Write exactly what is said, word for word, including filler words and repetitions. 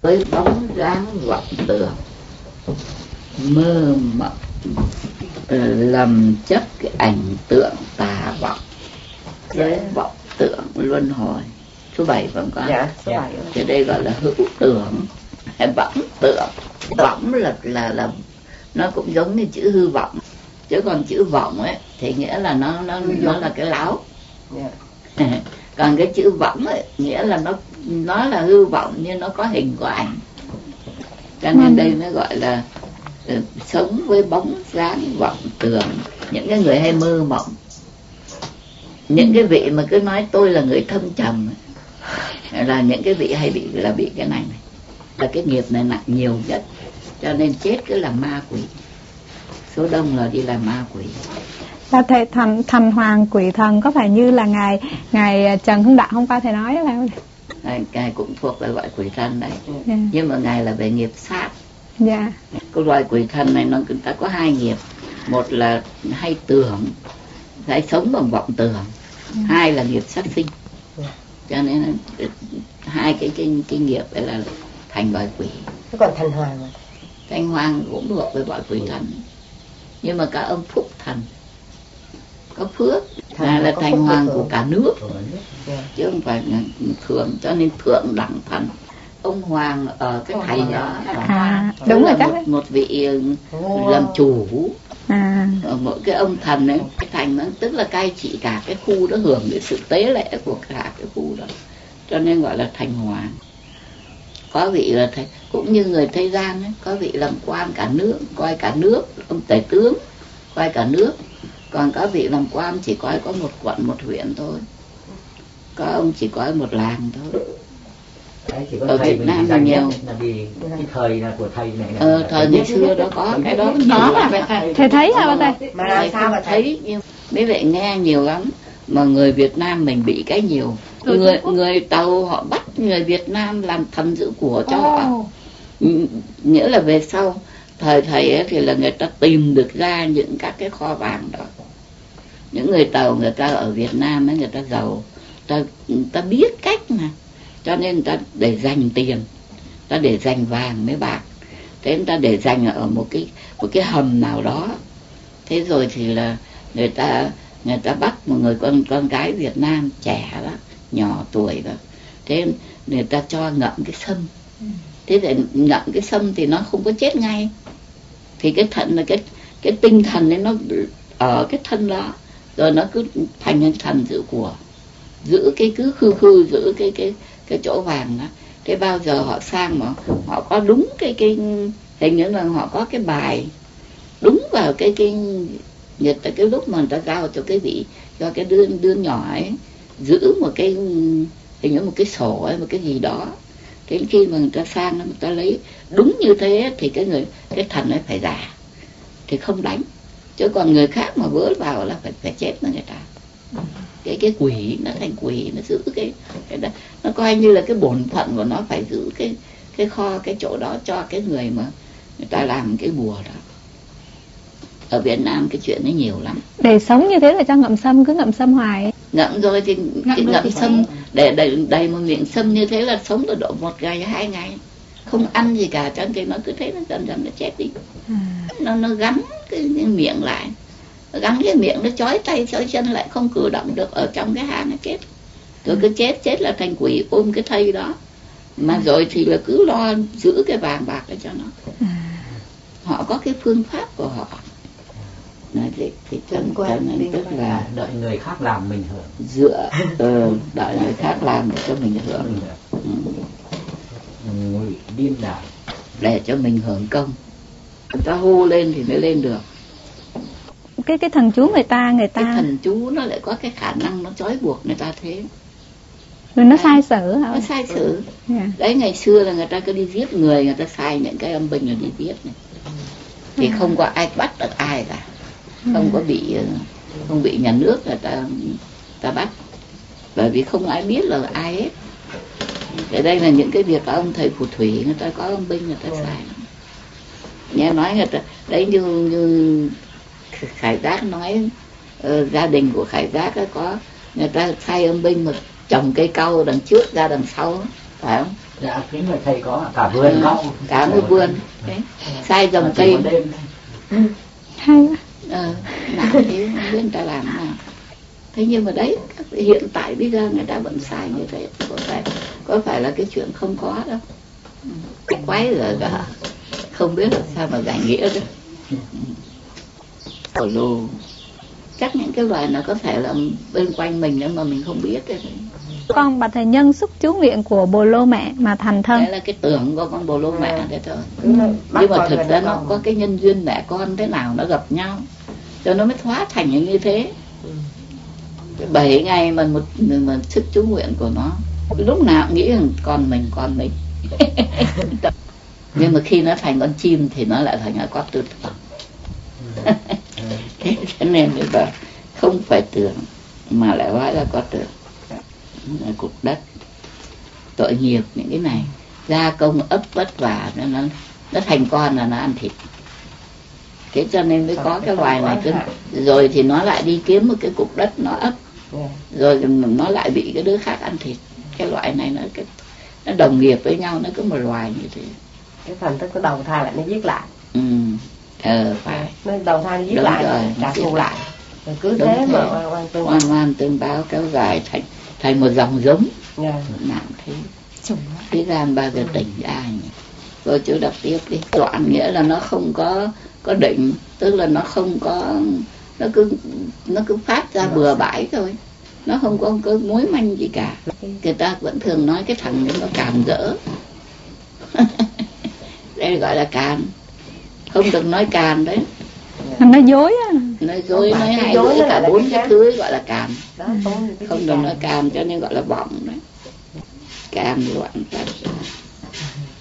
với bóng dáng vọng tưởng, mơ mộng lầm chấp cái ảnh tượng tà vọng, với vọng tưởng luân hồi. Số bảy vẫn có. Dạ, số bảy. Thì đây gọi là hữu tưởng hay vọng tưởng. Vọng là là là nó cũng giống như chữ hư vọng, chứ còn chữ vọng ấy thì nghĩa là nó nó nó là cái láo. Yeah. Còn cái chữ vọng ấy nghĩa là nó nó là hư vọng nhưng nó có hình có ảnh. Cho nên đây nó gọi là uh, sống với bóng dáng vọng tưởng. Những cái người hay mơ mộng, những cái vị mà cứ nói tôi là người thâm trầm là những cái vị hay bị là bị cái này này, là cái nghiệp này nặng nhiều nhất, cho nên chết cứ làm ma quỷ. Số đông là đi làm ma quỷ. Và thầy thành thành hoàng quỷ thần có phải như là ngài ngài Trần Hưng Đạo hôm qua thầy nói phải không? Ngài, ngài cũng thuộc về loại quỷ thần đấy. Yeah. Nhưng mà ngài là về nghiệp sát. Dạ. Yeah. Cái loại quỷ thần này nó chúng ta có hai nghiệp, một là hay tưởng, hay sống bằng vọng tưởng. Yeah. Hai là nghiệp sát sinh. Yeah. Cho nên hai cái cái cái nghiệp ấy là thành loại quỷ. Thế còn thành hoàng mà. Thành hoàng cũng thuộc về loại quỷ thần. Nhưng mà cả ông phúc thần có phước là, là thành hoàng của cả nước. Yeah. Chứ không phải là thượng, cho nên thượng đẳng thần. Ông hoàng ở cái thầy đó à, đúng là rồi một, một vị làm chủ. À. Mỗi cái ông thần ấy, cái thành nó tức là cai trị cả cái khu đó, hưởng đến sự tế lễ của cả cái khu đó, cho nên gọi là thành hoàng. Có vị là thầy, cũng như người thế gian ấy, có vị làm quan cả nước, coi cả nước, ông tể tướng coi cả nước. Còn có vị làm quan chỉ coi có một quận một huyện thôi, có ông chỉ coi một làng thôi. Đấy, chỉ có ở Việt Nam là nhiều là vì cái thời là của thầy này. Ờ, thời ngày xưa đó có cái đó đó là thầy, thầy thấy hả bà thầy? Mà làm sao mà thấy nhưng mấy vị nghe nhiều lắm, mà người Việt Nam mình bị cái nhiều. Người người, người Tàu họ bắt người Việt Nam làm thần giữ của cho oh. họ. Nghĩa là về sau thời thầy ấy thì là người ta tìm được ra những các cái kho vàng đó. Những người Tàu người ta ở Việt Nam ấy, người ta giàu, ta người ta biết cách mà, cho nên người ta để dành tiền, ta để dành vàng với bạc, thế người ta để dành ở một cái một cái hầm nào đó. Thế rồi thì là người ta người ta bắt một người con con gái Việt Nam trẻ đó, nhỏ tuổi đó, thế người ta cho ngậm cái sâm. Thế để ngậm cái sâm thì nó không có chết ngay, thì cái thận là cái cái tinh thần ấy nó ở cái thân đó, rồi nó cứ thành cái thần giữ của, giữ cái cứ khư khư giữ cái cái cái chỗ vàng đó. Thế bao giờ họ sang mà họ có đúng cái cái hình như là họ có cái bài đúng vào cái cái nhật tại cái lúc mà người ta giao cho cái vị cho cái đứa đứa nhỏ ấy giữ một cái hình như một cái sổ ấy, một cái gì đó. Thế khi mà người ta sang người ta lấy đúng như thế thì cái người cái thần ấy phải giả thì không đánh, chứ còn người khác mà vớ vào là phải phải chết với người ta. Cái cái quỷ nó thành quỷ, nó giữ cái cái đó, nó coi như là cái bổn phận của nó phải giữ cái cái kho cái chỗ đó cho cái người mà người ta làm cái bùa đó. Ở Việt Nam cái chuyện ấy nhiều lắm. Để sống như thế là cho ngậm sâm, cứ ngậm sâm hoài. Ngậm rồi thì ngậm, ngậm sâm để đầy đầy một miệng sâm như thế là sống từ độ một ngày hai ngày không ăn gì cả, cho nên nó cứ thế nó dần dần nó chết đi. À. Nó nó gắn cái, cái miệng lại, nó gắn cái miệng nó chói tay chói chân lại không cử động được, ở trong cái hang nó chết. Rồi cứ chết chết là thành quỷ ôm cái thây đó. Mà rồi thì là cứ lo giữ cái vàng bạc để cho nó. À. Họ có cái phương pháp của họ. Nói thì, thì chân quen nên tức là đợi người khác làm mình hưởng, dựa uh, đợi người khác làm để cho mình hưởng, ừ. Ngụy điên đảo để cho mình hưởng công. Người ta hô lên thì mới lên được. Cái cái thần chú người ta người ta cái thần chú nó lại có cái khả năng nó trói buộc người ta thế. Rồi nó sai sử hả? Nó sai sử. Yeah. Đấy ngày xưa là người ta cứ đi giết người, người ta sai những cái âm binh là đi giết này. Thì yeah. không có ai bắt được ai cả. Không có bị không bị nhà nước người ta ta bắt, bởi vì không ai biết là ai hết. Ở đây là những cái việc ông thầy phù thủy người ta có âm binh người ta xài. Nghe nói người ta đấy như như Khải Giác nói, uh, gia đình của Khải Giác có người ta sai âm binh mà trồng cây cau đằng trước ra đằng sau, phải không? Dạ kính là thầy có cả vườn có. Cả một vườn. Đấy. Sai dòng cây. Hay quá. Ờ, làm thế không biết người ta làm nào. Thế nhưng mà đấy, hiện tại bây giờ người ta vẫn xài như thế, có phải có phải là cái chuyện không có đâu. Quái rồi cả, không biết làm sao mà giải nghĩa được. Bồ lô, chắc những cái loài nó có thể là bên quanh mình nhưng mà mình không biết đấy. Con bà thầy nhân xúc chú nguyện của bồ lô mẹ mà thành thân. Đấy là cái tưởng của con bồ lô mẹ đấy thôi. Ừ. Nhưng mà thực ra nó có cái nhân duyên mẹ con thế nào nó gặp nhau, cho nó mới hóa thành như thế. Bảy ngày mà một mà sức chú nguyện của nó lúc nào cũng nghĩ rằng con mình con mình nhưng mà khi nó thành con chim thì nó lại thành có tư tưởng. Thế cho nên bây giờ không phải tưởng mà lại hóa ra có tưởng. Cục đất tội nghiệp những cái này, gia công ấp vất vả nó nó nó thành con là nó ăn thịt. Thế cho nên mới có cái loài này cứ, rồi thì nó lại đi kiếm một cái cục đất nó ấp, rồi nó lại bị cái đứa khác ăn thịt. Cái loại này nó cái nó đồng nghiệp với nhau, nó cứ một loài như thế. Cái phần tức cái đầu thai lại nó giết lại. Ừ, ờ phải. Nó đầu thai nó giết đúng lại, rồi, trả thù lại. Rồi cứ đúng thế, thế mà oan oan tương oan oan tương báo kéo dài thành thành một dòng giống. Yeah. Nặng thế. Thế gian bao giờ tỉnh ra nhỉ? Rồi chú đọc tiếp đi. Đoạn nghĩa là nó không có có định, tức là nó không có, nó cứ nó cứ phát ra bừa bãi thôi, nó không có có mối manh gì cả. Người ta vẫn thường nói cái thằng ấy nó càn rỡ. Đây gọi là càn, không được nói càn đấy. Nó dối á. Nói dối, nói hai dối cả bốn cái thứ gọi là càn. Không được nói càn cho nên gọi là vọng đấy. Càn loạn phát